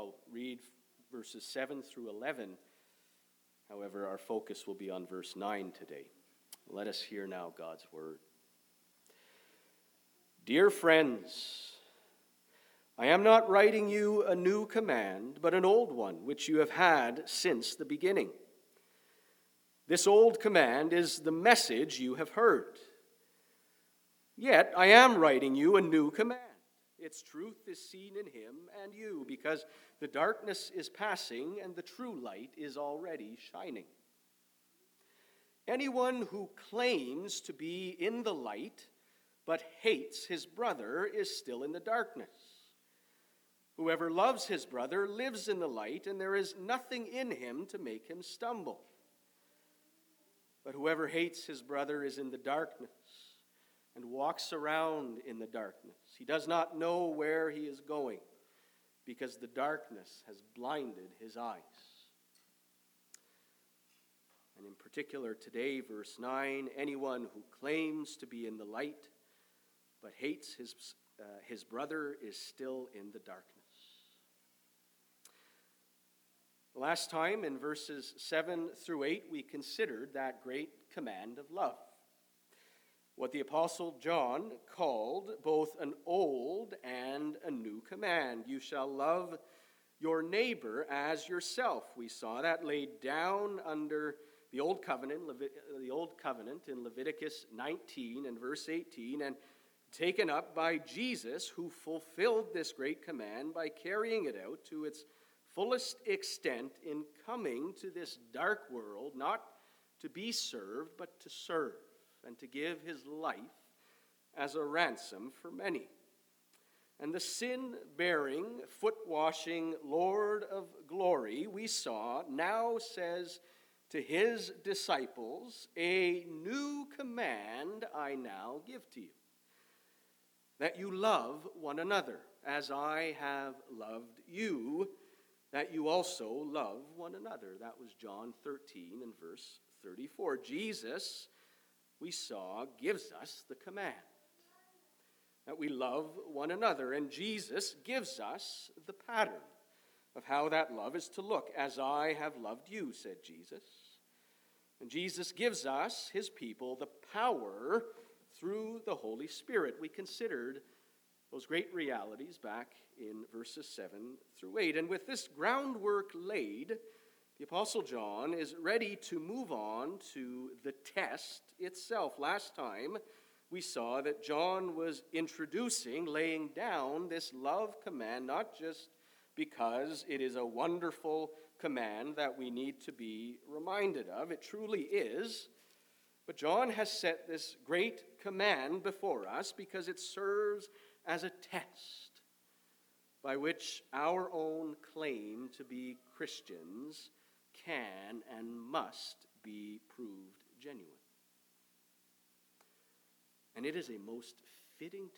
I'll read verses 7 through 11. However, our focus will be on verse 9 today. Let us hear now God's word. Dear friends, I am not writing you a new command, but an old one, which you have had since the beginning. This old command is the message you have heard. Yet I am writing you a new command. Its truth is seen in him and you, because the darkness is passing and the true light is already shining. Anyone who claims to be in the light but hates his brother is still in the darkness. Whoever loves his brother lives in the light, and there is nothing in him to make him stumble. But whoever hates his brother is in the darkness and walks around in the darkness. He does not know where he is going, because the darkness has blinded his eyes. And in particular today, verse 9, anyone who claims to be in the light but hates his brother is still in the darkness. Last time, in verses 7 through 8, we considered that great command of love. What the Apostle John called both an old and a new command. You shall love your neighbor as yourself. We saw that laid down under the Old Covenant in Leviticus 19 and verse 18, and taken up by Jesus, who fulfilled this great command by carrying it out to its fullest extent in coming to this dark world, not to be served, but to serve, and to give his life as a ransom for many. And the sin-bearing, foot-washing Lord of glory, we saw, now says to his disciples, a new command I now give to you, that you love one another, as I have loved you, that you also love one another. That was John 13 and verse 34. Jesus, we saw, gives us the command that we love one another, and Jesus gives us the pattern of how that love is to look. As I have loved you, said Jesus. And Jesus gives us, his people, the power through the Holy Spirit. We considered those great realities back in verses 7 through 8. And with this groundwork laid, the Apostle John is ready to move on to the test itself. Last time, we saw that John was laying down this love command, not just because it is a wonderful command that we need to be reminded of. It truly is. But John has set this great command before us because it serves as a test by which our own claim to be Christians can and must be proved genuine. And it is a most fitting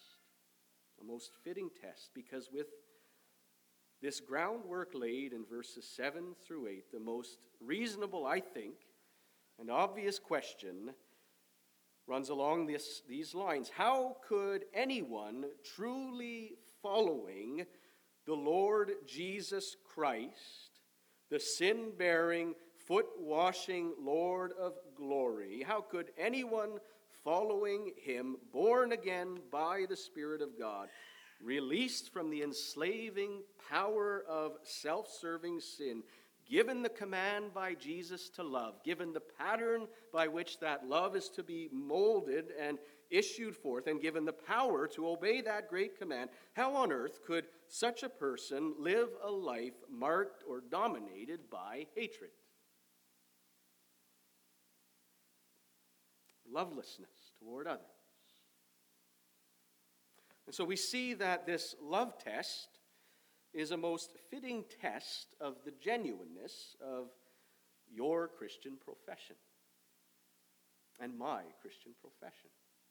test, because with this groundwork laid in verses 7 through 8, the most reasonable, I think, and obvious question runs along these lines. How could anyone truly following the Lord Jesus Christ, the sin-bearing, foot-washing Lord of glory, how could anyone following him, born again by the Spirit of God, released from the enslaving power of self-serving sin, given the command by Jesus to love, given the pattern by which that love is to be molded and issued forth, and given the power to obey that great command, how on earth could such a person live a life marked or dominated by hatred, lovelessness toward others? And so we see that this love test is a most fitting test of the genuineness of your Christian profession and my Christian profession.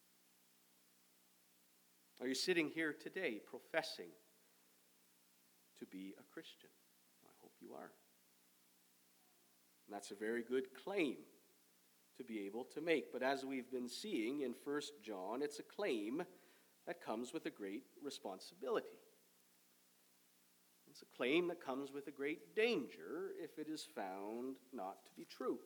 Are you sitting here today professing to be a Christian? I hope you are. And that's a very good claim to be able to make. But as we've been seeing in 1 John, it's a claim that comes with a great responsibility. And It's a claim that comes with a great danger if it is found not to be true.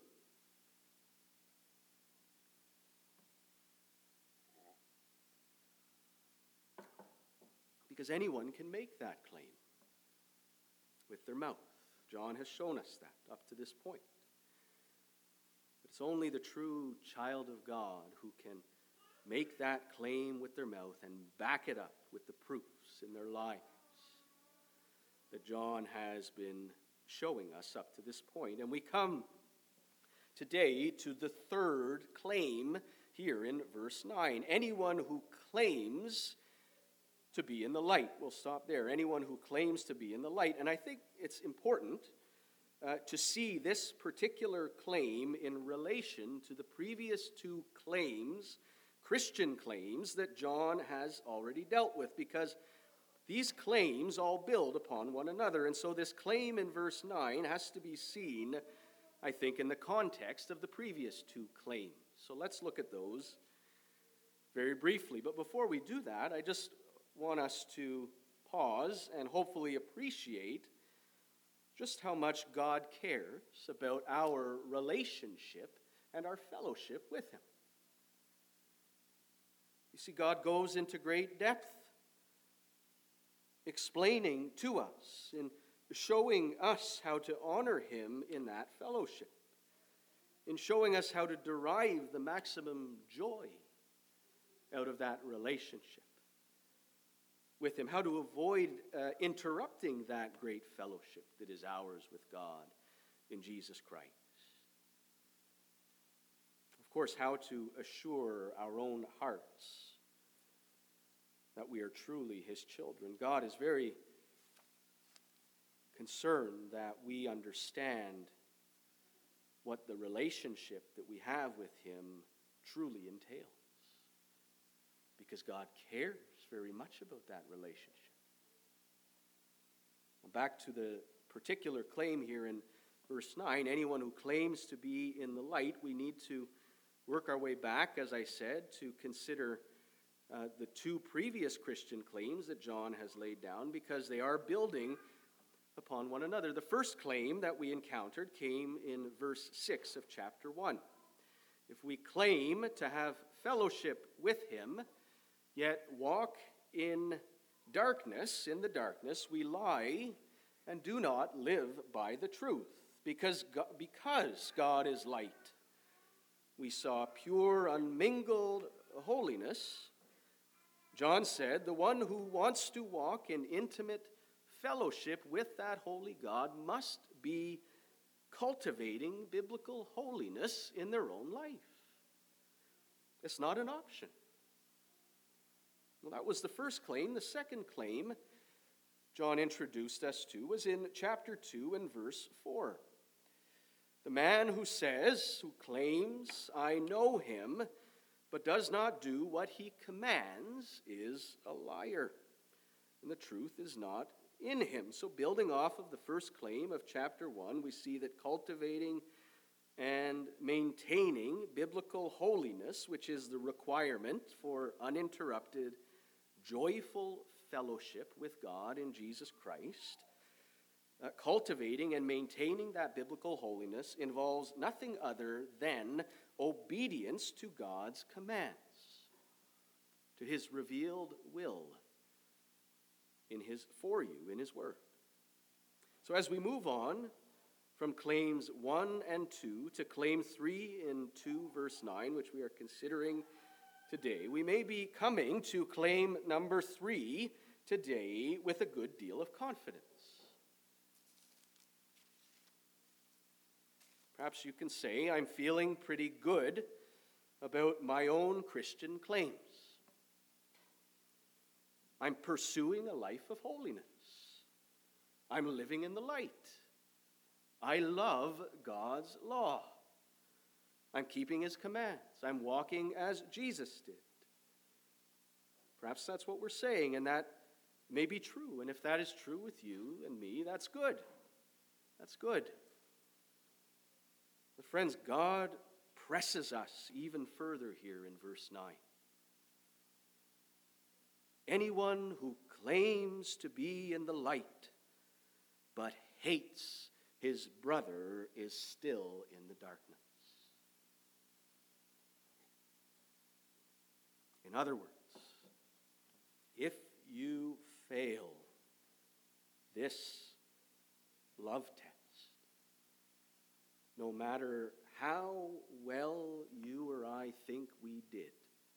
Because anyone can make that claim with their mouth. John has shown us that up to this point. But it's only the true child of God who can make that claim with their mouth and back it up with the proofs in their lives that John has been showing us up to this point. And we come today to the third claim here in verse 9. Anyone who claims to be in the light. We'll stop there. Anyone who claims to be in the light. And I think it's important to see this particular claim in relation to the previous two claims, Christian claims, that John has already dealt with, because these claims all build upon one another. And so this claim in verse 9 has to be seen, I think, in the context of the previous two claims. So let's look at those very briefly. But before we do that, I just want us to pause and hopefully appreciate just how much God cares about our relationship and our fellowship with Him. You see, God goes into great depth explaining to us and showing us how to honor Him in that fellowship, in showing us how to derive the maximum joy out of that relationship with Him, how to avoid interrupting that great fellowship that is ours with God in Jesus Christ. Of course, how to assure our own hearts that we are truly His children. God is very concerned that we understand what the relationship that we have with Him truly entails, because God cares very much about that relationship. Well, back to the particular claim here in verse 9, anyone who claims to be in the light, we need to work our way back, as I said, to consider the two previous Christian claims that John has laid down, because they are building upon one another. The first claim that we encountered came in verse 6 of chapter 1. If we claim to have fellowship with Him, yet walk in darkness, we lie and do not live by the truth. Because God is light, we saw pure, unmingled holiness. John said, the one who wants to walk in intimate fellowship with that holy God must be cultivating biblical holiness in their own life. It's not an option. Well, that was the first claim. The second claim John introduced us to was in chapter 2 and verse 4. The man who claims, I know Him, but does not do what He commands is a liar, and the truth is not in him. So building off of the first claim of chapter 1, we see that cultivating and maintaining biblical holiness, which is the requirement for uninterrupted, joyful fellowship with God in Jesus Christ, cultivating and maintaining that biblical holiness involves nothing other than obedience to God's commands, to His revealed will for you in His Word. So as we move on from claims 1 and 2 to claim 3 in 2 verse 9, which we are considering today, we may be coming to claim number 3 today with a good deal of confidence. Perhaps you can say, I'm feeling pretty good about my own Christian claims. I'm pursuing a life of holiness. I'm living in the light. I love God's law. I'm keeping His commands. I'm walking as Jesus did. Perhaps that's what we're saying, and that may be true. And if that is true with you and me, that's good. That's good. But friends, God presses us even further here in verse 9. Anyone who claims to be in the light but hates his brother is still in the darkness. In other words, if you fail this love test, no matter how well you or I think we did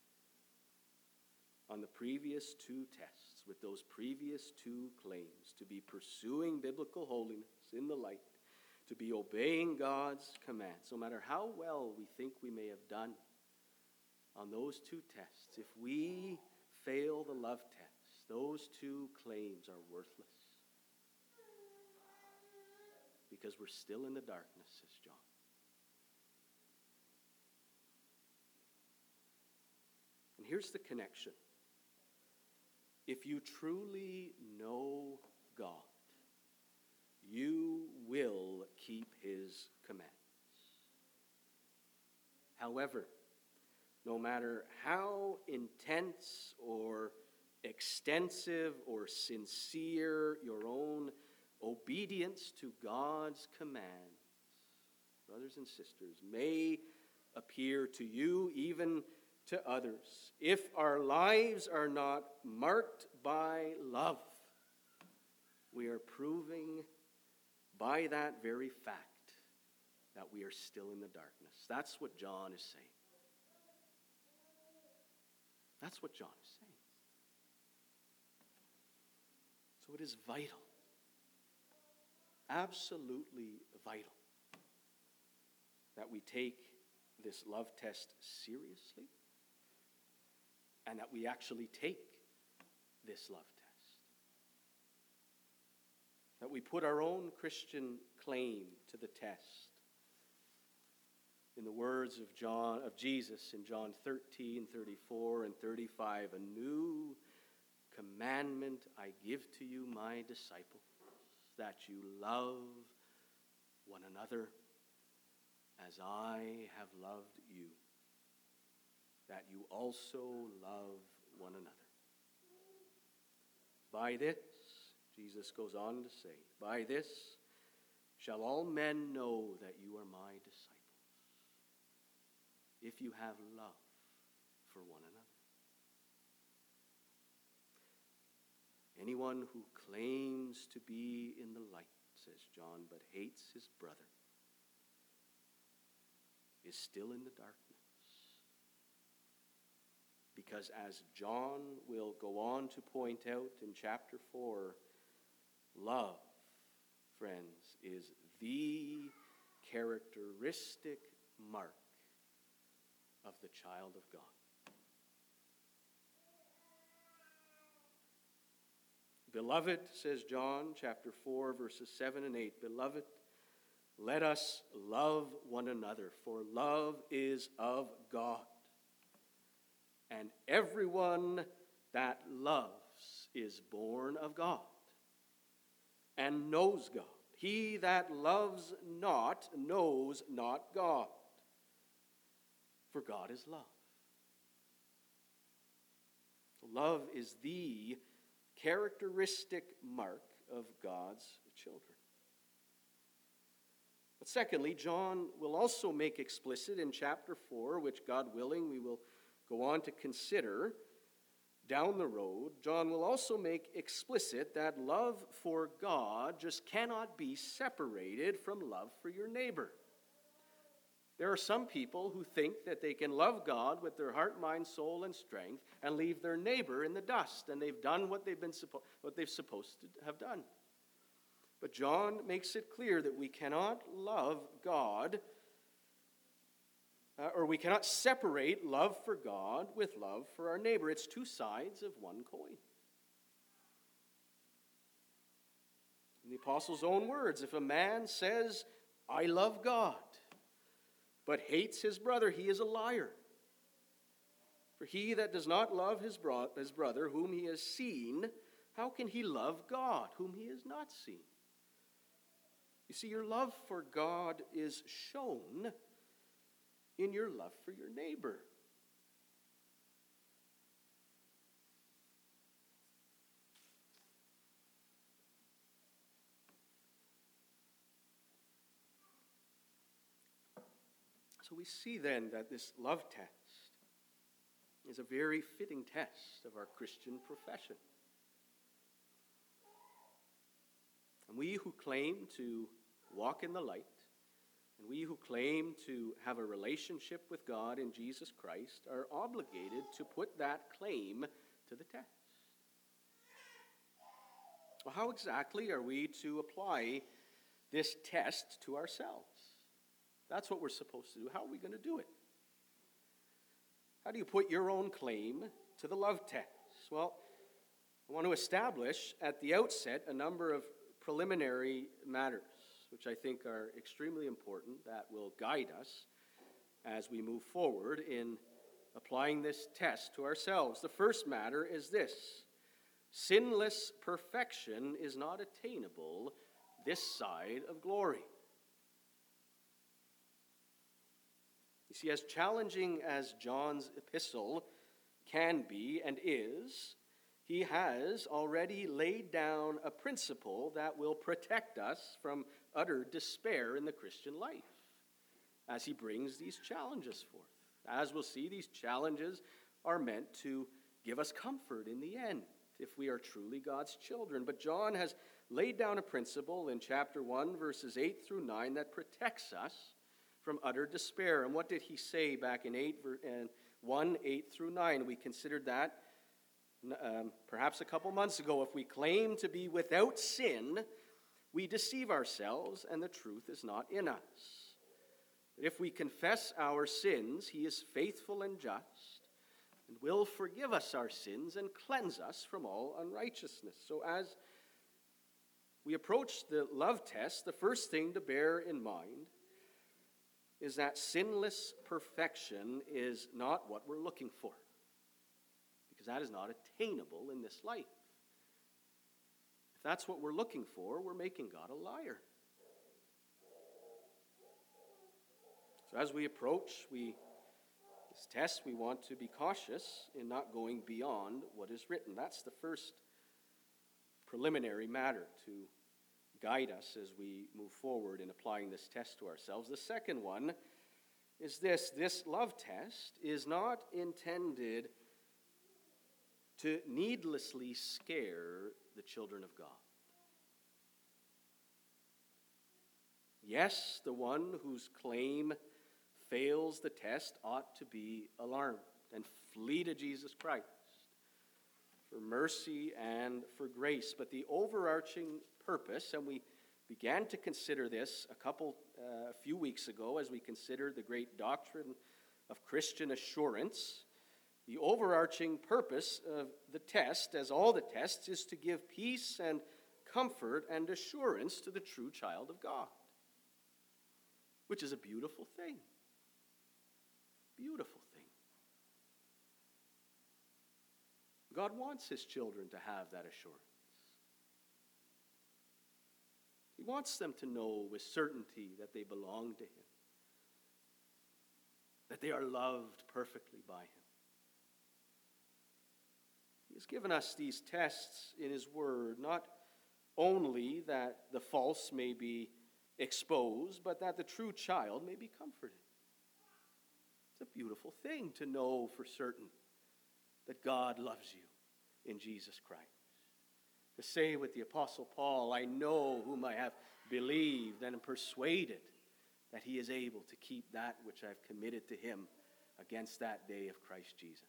on the previous two tests, with those previous two claims, to be pursuing biblical holiness in the light, to be obeying God's commands, no matter how well we think we may have done on those two tests, if we fail the love test, those two claims are worthless. Because we're still in the darkness, says John. And here's the connection. If you truly know God, you will keep his commands. However, no matter how intense or extensive or sincere your own obedience to God's commands, brothers and sisters, may appear to you, even to others, if our lives are not marked by love, we are proving by that very fact that we are still in the darkness. That's what John is saying. That's what John is saying. So it is vital, absolutely vital, that we take this love test seriously and that we actually take this love test. That we put our own Christian claim to the test. In the words of Jesus in John 13, 34, and 35, a new commandment I give to you, my disciples, that you love one another as I have loved you, that you also love one another. By this, Jesus goes on to say, by this shall all men know that you are my disciples, if you have love for one another. Anyone who claims to be in the light, says John, but hates his brother, is still in the darkness. Because as John will go on to point out in chapter 4, love, friends, is the characteristic mark of the child of God. Beloved, says John, chapter 4, verses 7 and 8, beloved, let us love one another, for love is of God. And everyone that loves is born of God and knows God. He that loves not knows not God, for God is love. Love is the characteristic mark of God's children. But secondly, John will also make explicit in chapter 4, which God willing we will go on to consider down the road, John will also make explicit that love for God just cannot be separated from love for your neighbor. There are some people who think that they can love God with their heart, mind, soul, and strength and leave their neighbor in the dust, and they've done what they've supposed to have done. But John makes it clear that we cannot love God, or we cannot separate love for God with love for our neighbor. It's two sides of one coin. In the apostle's own words, if a man says, I love God, but hates his brother, he is a liar. For he that does not love his brother whom he has seen, how can he love God whom he has not seen? You see, your love for God is shown in your love for your neighbor. So we see then that this love test is a very fitting test of our Christian profession. And we who claim to walk in the light, and we who claim to have a relationship with God in Jesus Christ are obligated to put that claim to the test. Well, how exactly are we to apply this test to ourselves? That's what we're supposed to do. How are we going to do it? How do you put your own claim to the love test? Well, I want to establish at the outset a number of preliminary matters, which I think are extremely important, that will guide us as we move forward in applying this test to ourselves. The first matter is this: sinless perfection is not attainable this side of glory. You see, as challenging as John's epistle can be and is, he has already laid down a principle that will protect us from utter despair in the Christian life as he brings these challenges forth. As we'll see, these challenges are meant to give us comfort in the end if we are truly God's children. But John has laid down a principle in chapter 1, verses 8 through 9 that protects us from utter despair. And what did he say back in 1, 8 through 9? We considered that perhaps a couple months ago. If we claim to be without sin, we deceive ourselves and the truth is not in us. But if we confess our sins, he is faithful and just and will forgive us our sins and cleanse us from all unrighteousness. So as we approach the love test, the first thing to bear in mind is that sinless perfection is not what we're looking for, because that is not attainable in this life. If that's what we're looking for, we're making God a liar. So as we approach this test, we want to be cautious in not going beyond what is written. That's the first preliminary matter to guide us as we move forward in applying this test to ourselves. The second one is this: this love test is not intended to needlessly scare the children of God. Yes, the one whose claim fails the test ought to be alarmed and flee to Jesus Christ for mercy and for grace. But the overarching purpose, and we began to consider this a few weeks ago as we considered the great doctrine of Christian assurance, the overarching purpose of the test, as all the tests, is to give peace and comfort and assurance to the true child of God, which is a beautiful thing. Beautiful thing. God wants his children to have that assurance. He wants them to know with certainty that they belong to him, that they are loved perfectly by him. He has given us these tests in his word, not only that the false may be exposed, but that the true child may be comforted. It's a beautiful thing to know for certain that God loves you in Jesus Christ. To say with the Apostle Paul, I know whom I have believed and am persuaded that he is able to keep that which I've committed to him against that day of Christ Jesus.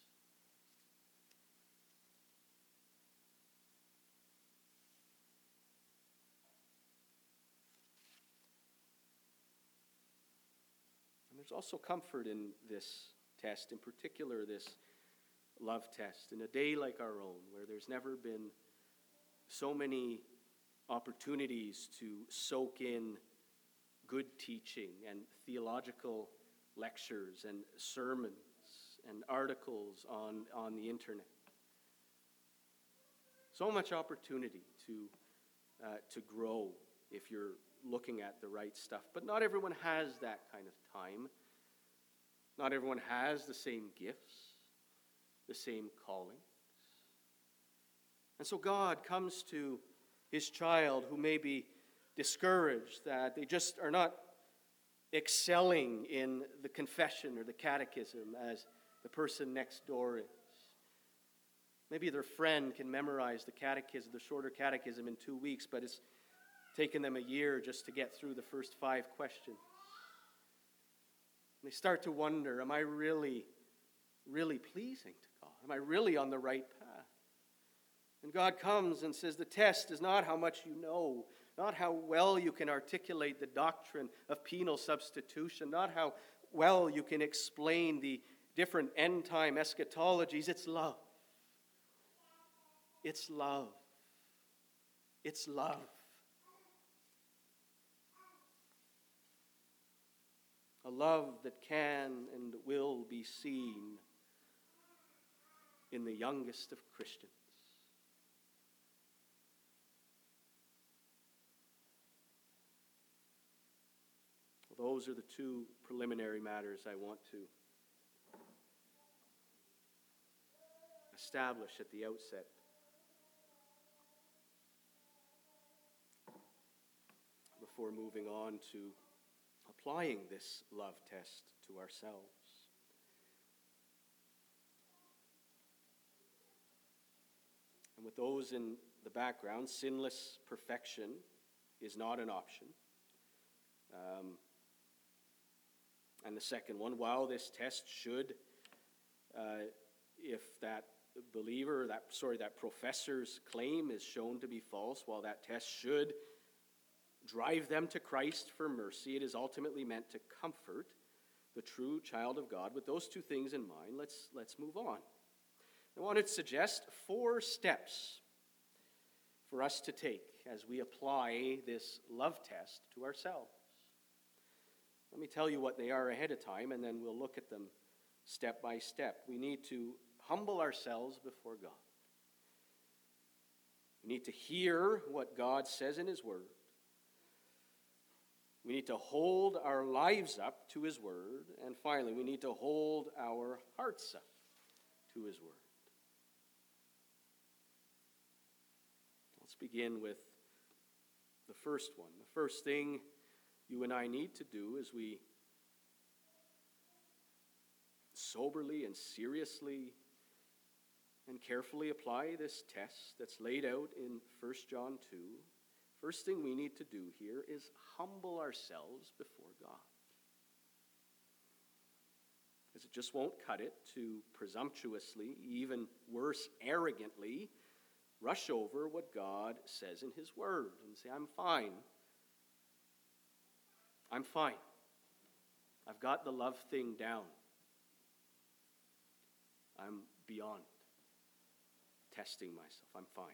And there's also comfort in this test, in particular this love test, in a day like our own, where there's never been so many opportunities to soak in good teaching and theological lectures and sermons and articles on the internet. So much opportunity to grow if you're looking at the right stuff. But not everyone has that kind of time. Not everyone has the same gifts, the same callings. And so God comes to his child who may be discouraged, that they just are not excelling in the confession or the catechism as the person next door is. Maybe their friend can memorize the catechism, the shorter catechism, in 2 weeks, but it's taken them a year just to get through the first 5 questions. And they start to wonder, am I really pleasing to God? Am I really on the right path? And God comes and says, the test is not how much you know, not how well you can articulate the doctrine of penal substitution, not how well you can explain the different end-time eschatologies. It's love. It's love. It's love. A love that can and will be seen in the youngest of Christians. Well, those are the 2 preliminary matters I want to establish at the outset. Before moving on to applying this love test to ourselves. And with those in the background, sinless perfection is not an option. And the second one, while this test should, if that believer, that professor's claim is shown to be false, while that test should drive them to Christ for mercy, it is ultimately meant to comfort the true child of God. With those 2 things in mind, let's move on. I want to suggest 4 steps for us to take as we apply this love test to ourselves. Let me tell you what they are ahead of time, and then we'll look at them step by step. We need to humble ourselves before God. We need to hear what God says in His Word. We need to hold our lives up to His Word. And finally, we need to hold our hearts up to His Word. Let's begin with the first one. The first thing you and I need to do is we soberly and seriously and carefully apply this test that's laid out in 1 John 2. First thing we need to do here is humble ourselves before God. Because it just won't cut it to presumptuously, even worse, arrogantly, rush over what God says in His Word and say, I'm fine. I'm fine. I've got the love thing down. I'm beyond testing myself. I'm fine.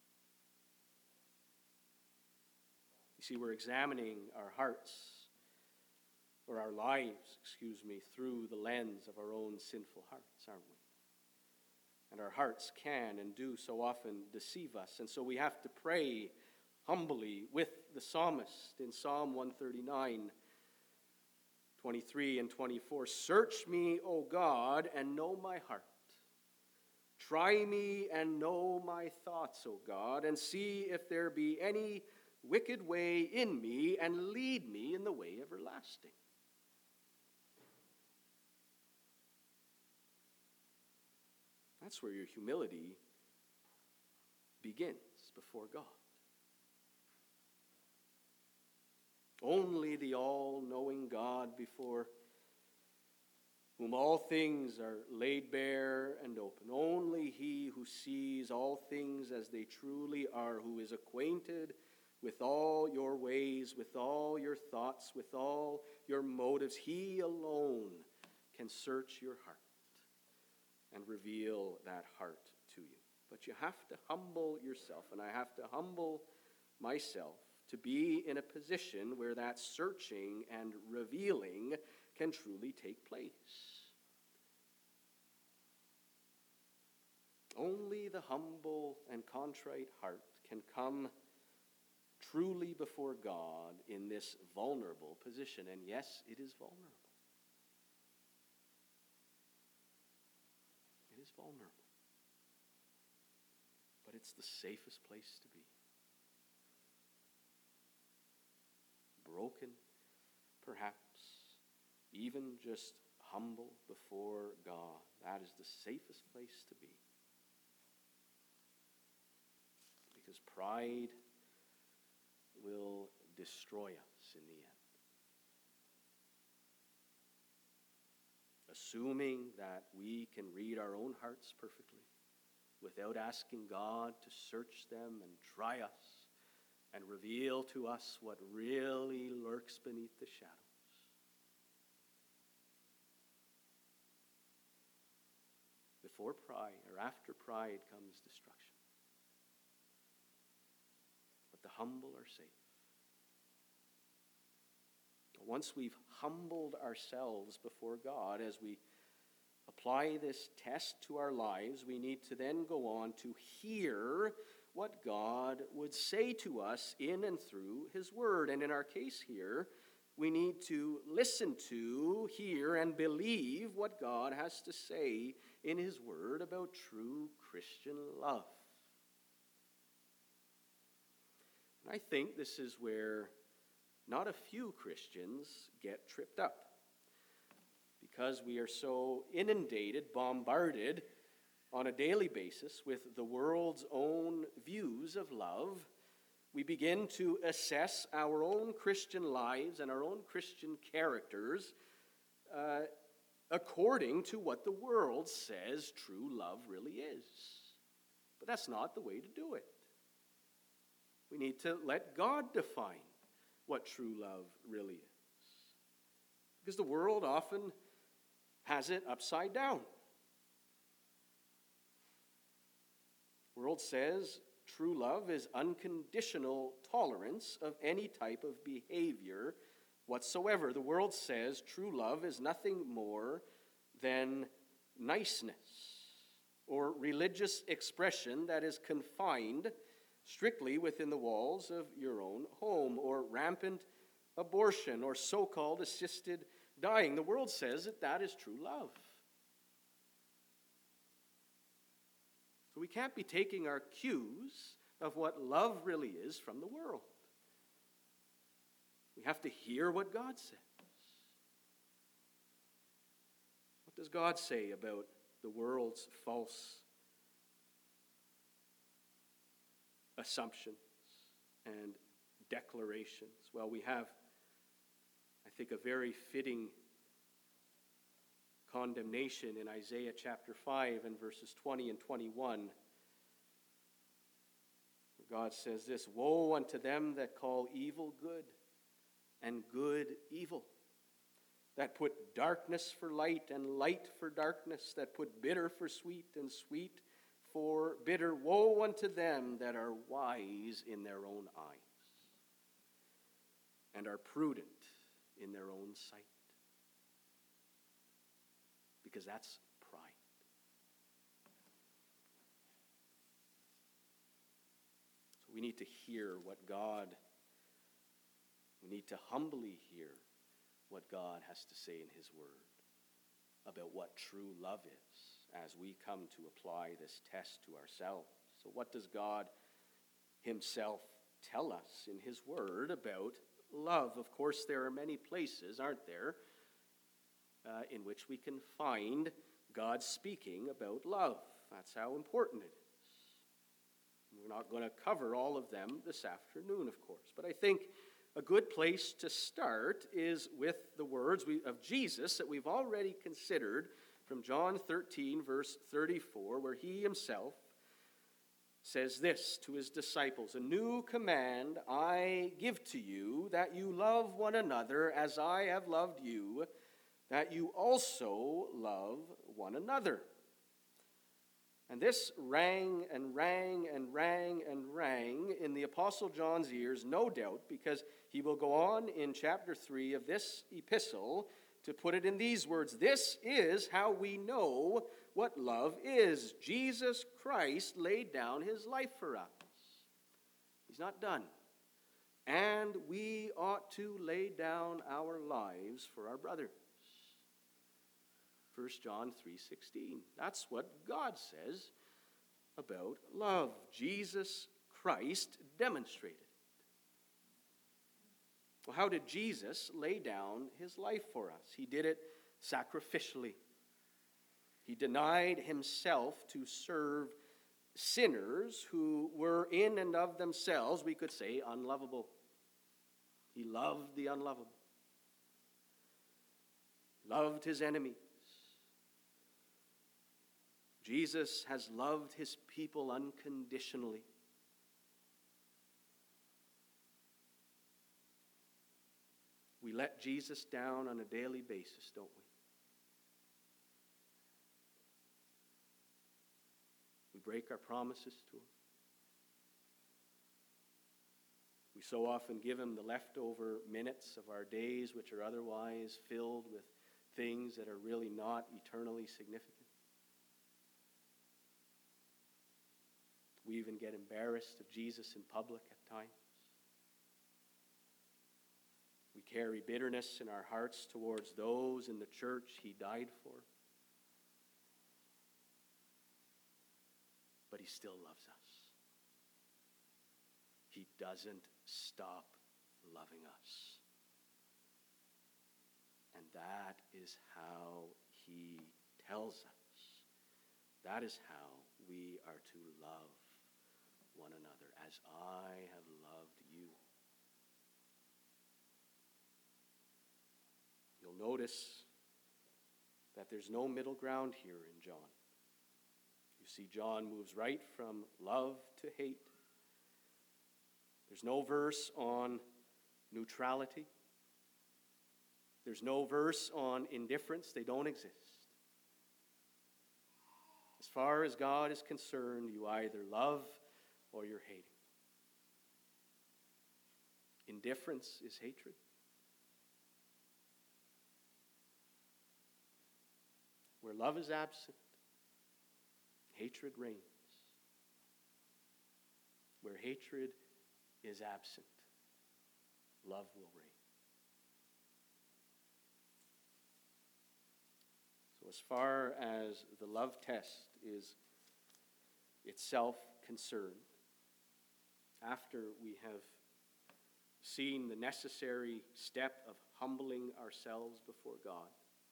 You see, we're examining our hearts, or our lives, through the lens of our own sinful hearts, aren't we? And our hearts can and do so often deceive us. And so we have to pray humbly with the psalmist in Psalm 139, 23 and 24. Search me, O God, and know my heart. Try me and know my thoughts, O God, and see if there be any wicked way in me, and lead me in the way everlasting. That's where your humility begins before God. Only the all-knowing God, before whom all things are laid bare and open. Only He who sees all things as they truly are, who is acquainted with all your ways, with all your thoughts, with all your motives. He alone can search your heart and reveal that heart to you. But you have to humble yourself, and I have to humble myself to be in a position where that searching and revealing can truly take place. Only the humble and contrite heart can come truly before God in this vulnerable position. And yes, it is vulnerable. It is vulnerable. But it's the safest place to be. Broken, perhaps, even just humble before God. That is the safest place to be. Because pride will destroy us in the end. Assuming that we can read our own hearts perfectly without asking God to search them and try us and reveal to us what really lurks beneath the shadows. Before pride, or after pride, comes destruction. But the humble are safe. Once we've humbled ourselves before God, as we apply this test to our lives, we need to then go on to hear what God would say to us in and through His Word. And in our case here, we need to listen to, hear, and believe what God has to say in His Word about true Christian love. And I think this is where not a few Christians get tripped up. Because we are so inundated, bombarded on a daily basis with the world's own views of love, we begin to assess our own Christian lives and our own Christian characters according to what the world says true love really is. But that's not the way to do it. We need to let God define what true love really is. Because the world often has it upside down. The world says true love is unconditional tolerance of any type of behavior whatsoever. The world says true love is nothing more than niceness or religious expression that is confined strictly within the walls of your own home, or rampant abortion or so-called assisted dying. The world says that that is true love. So we can't be taking our cues of what love really is from the world. We have to hear what God says. What does God say about the world's false assumptions and declarations? Well, we have, I think, a very fitting condemnation in Isaiah chapter 5 and verses 20 and 21. God says this: "Woe unto them that call evil good, and good evil, that put darkness for light and light for darkness, that put bitter for sweet and sweet for bitter. Woe unto them that are wise in their own eyes, and are prudent in their own sight." Because that's pride. So we need to hear what God, we need to humbly hear what God has to say in His Word about what true love is as we come to apply this test to ourselves. So what does God Himself tell us in His Word about love? Of course, there are many places, aren't there, in which we can find God speaking about love. That's how important it is. We're not going to cover all of them this afternoon, of course. But I think a good place to start is with the words of Jesus that we've already considered from John 13, verse 34, where He Himself says this to His disciples: "A new command I give to you, that you love one another as I have loved you, that you also love one another." And this rang and rang and rang and rang in the Apostle John's ears, no doubt, because he will go on in chapter 3 of this epistle to put it in these words: "This is how we know what love is. Jesus Christ laid down His life for us." He's not done. "And we ought to lay down our lives for our brothers." 1 John 3:16. That's what God says about love. Jesus Christ demonstrated. Well, how did Jesus lay down his life for us? He did it sacrificially. He denied himself to serve sinners who were in and of themselves, we could say, unlovable. He loved the unlovable. Loved his enemies. Jesus has loved his people unconditionally. We let Jesus down on a daily basis, don't we? We break our promises to him. We so often give him the leftover minutes of our days, which are otherwise filled with things that are really not eternally significant. We even get embarrassed of Jesus in public at times. We carry bitterness in our hearts towards those in the church he died for. But he still loves us. He doesn't stop loving us. And that is how he tells us. That is how we are to love one another, as I have loved you. You'll notice that there's no middle ground here in John. You see, John moves right from love to hate. There's no verse on neutrality. There's no verse on indifference. They don't exist. As far as God is concerned, you either love or you're hating. Indifference is hatred. Where love is absent, hatred reigns. Where hatred is absent, love will reign. So as far as the love test is itself concerned, after we have seen the necessary step of humbling ourselves before God,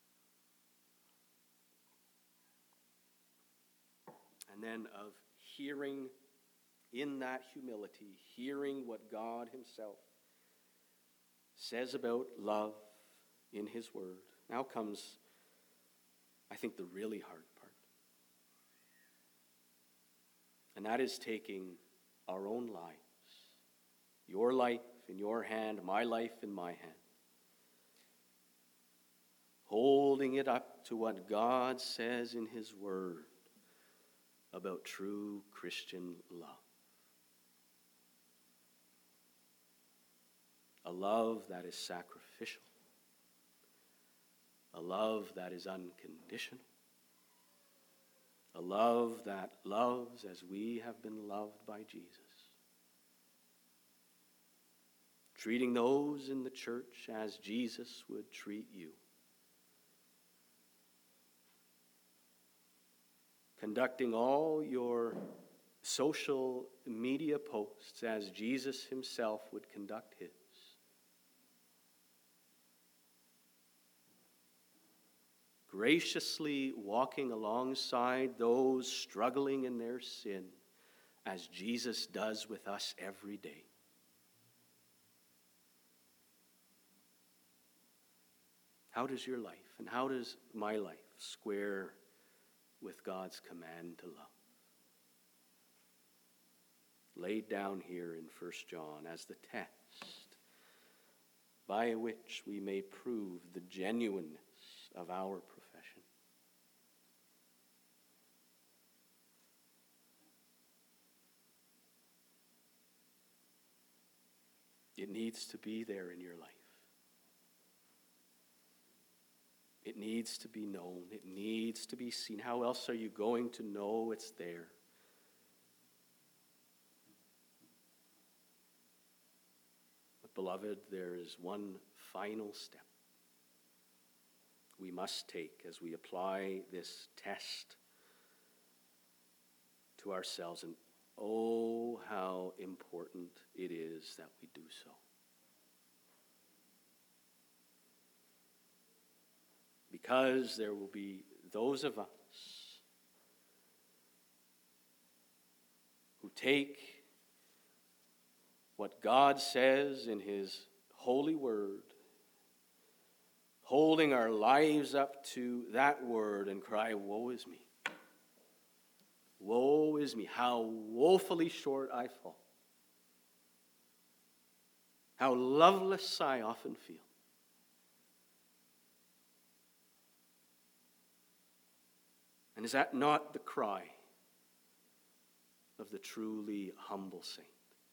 and then of hearing in that humility, hearing what God himself says about love in his word, now comes, I think, the really hard part. And that is taking our own lives, your life in your hand, my life in my hand, holding it up to what God says in his word about true Christian love. A love that is sacrificial. A love that is unconditional. A love that loves as we have been loved by Jesus. Treating those in the church as Jesus would treat you. Conducting all your social media posts as Jesus himself would conduct his. Graciously walking alongside those struggling in their sin as Jesus does with us every day. How does your life and how does my life square with God's command to love? Laid down here in 1 John as the test by which we may prove the genuineness of our profession. It needs to be there in your life. It needs to be known. It needs to be seen. How else are you going to know it's there? But beloved, there is one final step we must take as we apply this test to ourselves. And oh, how important it is that we do so. because there will be those of us who take what God says in his holy word, holding our lives up to that word, and cry, woe is me. Woe is me, how woefully short I fall. How loveless I often feel. And is that not the cry of the truly humble saint,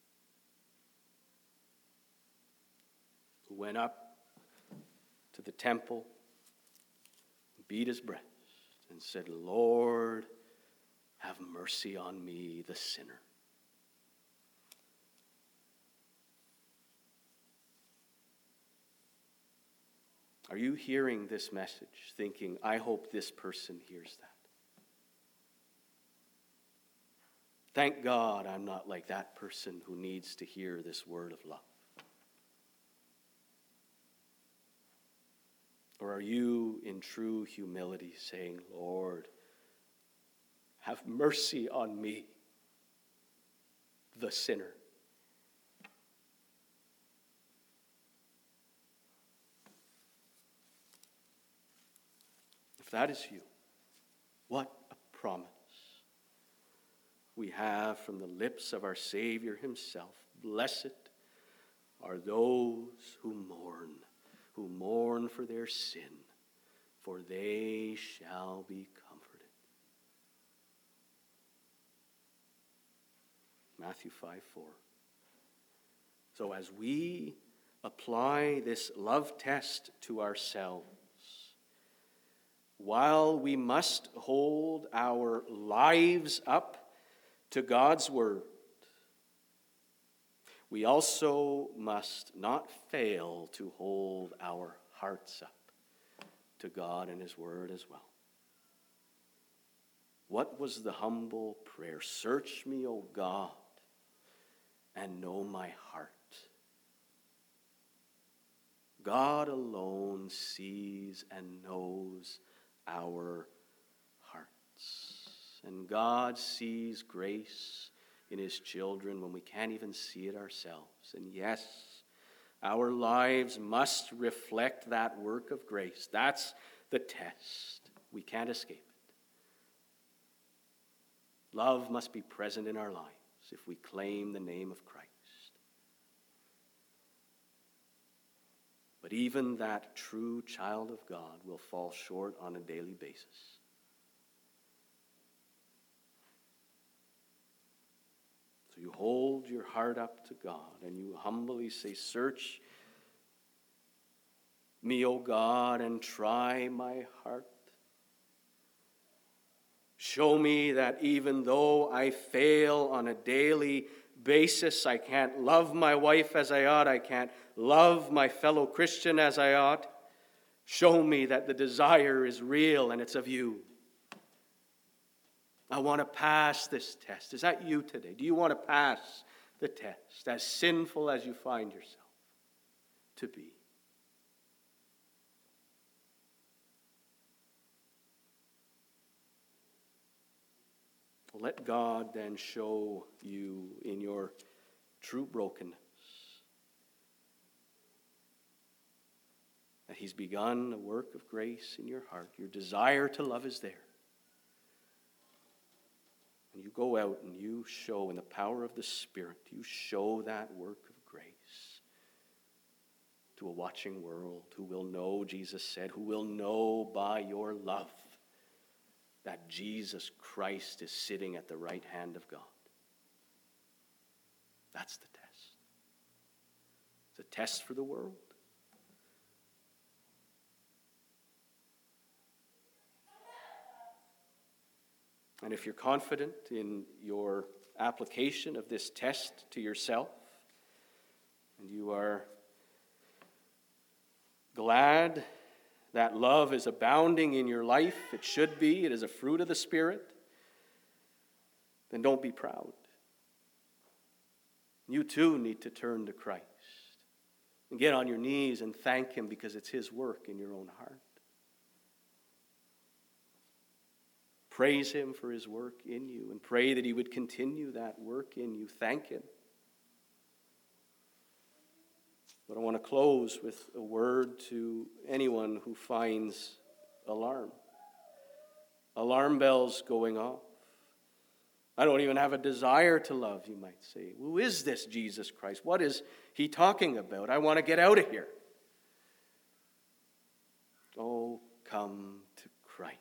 who went up to the temple, beat his breast, and said, Lord, have mercy on me, the sinner. Are you hearing this message thinking, I hope this person hears that? Thank God I'm not like that person who needs to hear this word of love. Or are you in true humility saying, Lord, have mercy on me, the sinner? If that is you, what a promise we have from the lips of our Savior himself. Blessed are those who mourn for their sin, for they shall be comforted. Matthew 5:4. So as we apply this love test to ourselves, while we must hold our lives up to God's word, we also must not fail to hold our hearts up to God and his word as well. What was the humble prayer? Search me, O God, and know my heart. God alone sees and knows our hearts. And God sees grace in his children when we can't even see it ourselves. And yes, our lives must reflect that work of grace. That's the test. We can't escape it. Love must be present in our lives if we claim the name of Christ. But even that true child of God will fall short on a daily basis. So you hold your heart up to God and you humbly say, search me, O God, and try my heart. Show me that even though I fail on a daily basis, I can't love my wife as I ought, I can't love my fellow Christian as I ought. Show me that the desire is real and it's of you. I want to pass this test. Is that you today? Do you want to pass the test, as sinful as you find yourself to be? Well, let God then show you in your true brokenness that he's begun a work of grace in your heart. Your desire to love is there. And you go out and you show in the power of the Spirit, you show that work of grace to a watching world who will know, Jesus said, who will know by your love that Jesus Christ is sitting at the right hand of God. That's the test. It's a test for the world. And if you're confident in your application of this test to yourself, and you are glad that love is abounding in your life, it should be, it is a fruit of the Spirit, then don't be proud. You too need to turn to Christ and get on your knees and thank him because it's his work in your own heart. Praise him for his work in you and pray that he would continue that work in you. Thank him. But I want to close with a word to anyone who finds alarm bells going off. I don't even have a desire to love, you might say. Who is this Jesus Christ? What is he talking about? I want to get out of here. Oh, come to Christ.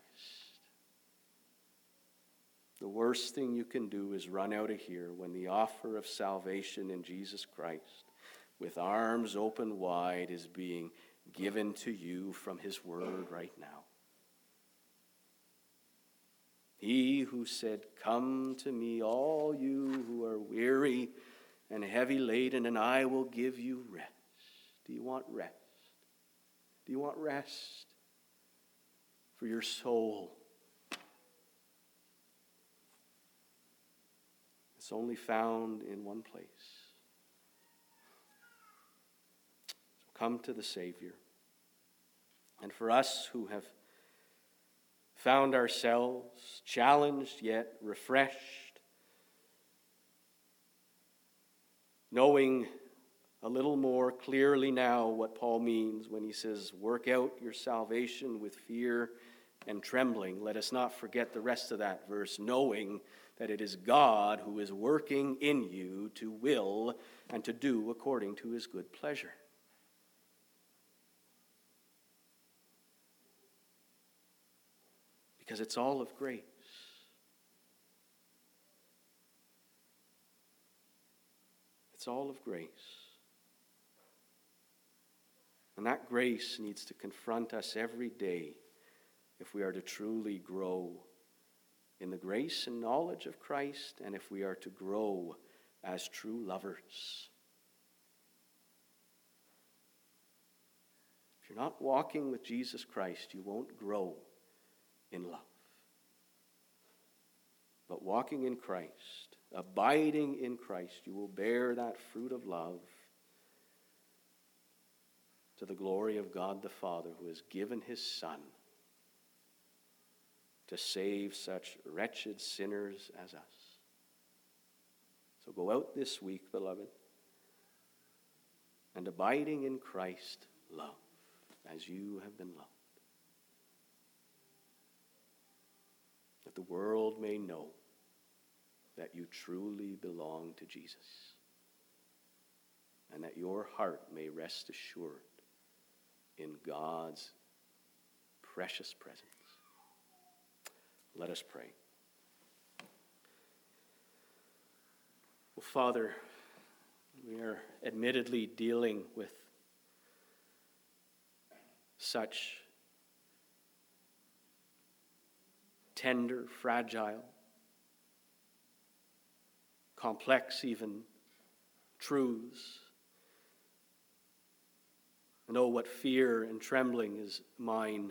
The worst thing you can do is run out of here when the offer of salvation in Jesus Christ, with arms open wide, is being given to you from his word right now. He who said, "Come to me, all you who are weary and heavy laden, and I will give you rest." Do you want rest? Do you want rest for your soul? It's only found in one place. So come to the Savior. And for us who have found ourselves challenged yet refreshed, knowing a little more clearly now what Paul means when he says, work out your salvation with fear and trembling. Let us not forget the rest of that verse, knowing that it is God who is working in you to will and to do according to his good pleasure. Because it's all of grace. It's all of grace. And that grace needs to confront us every day if we are to truly grow in the grace and knowledge of Christ, and if we are to grow as true lovers. If you're not walking with Jesus Christ, you won't grow in love. But walking in Christ, abiding in Christ, you will bear that fruit of love to the glory of God the Father, who has given his Son to save such wretched sinners as us. So go out this week, beloved, and abiding in Christ, love as you have been loved. That the world may know that you truly belong to Jesus, and that your heart may rest assured in God's precious presence. Let us pray. Well, Father, we are admittedly dealing with such tender, fragile, complex even truths. And oh, what fear and trembling is mine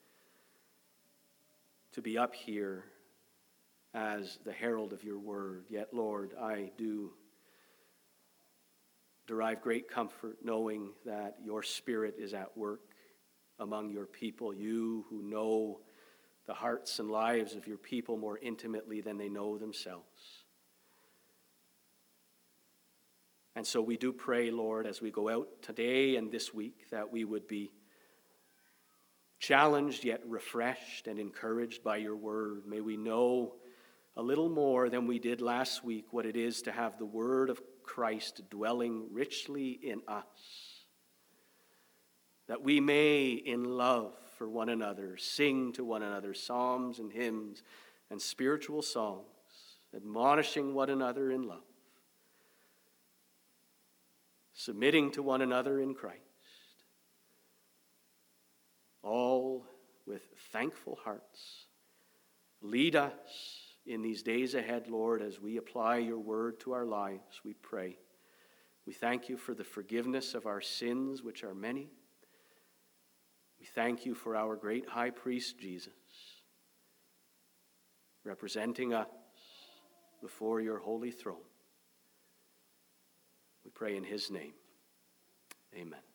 to be up here as the herald of your word. Yet, Lord, I do derive great comfort knowing that your Spirit is at work among your people, you who know the hearts and lives of your people more intimately than they know themselves. And so we do pray, Lord, as we go out today and this week, that we would be challenged yet refreshed and encouraged by your word. May we know a little more than we did last week what it is to have the word of Christ dwelling richly in us. That we may, in love for one another, sing to one another psalms and hymns and spiritual songs, admonishing one another in love, submitting to one another in Christ, all with thankful hearts. Lead us in these days ahead, Lord, as we apply your word to our lives, we pray. We thank you for the forgiveness of our sins, which are many. We thank you for our great high priest, Jesus, representing us before your holy throne. We pray in his name. Amen.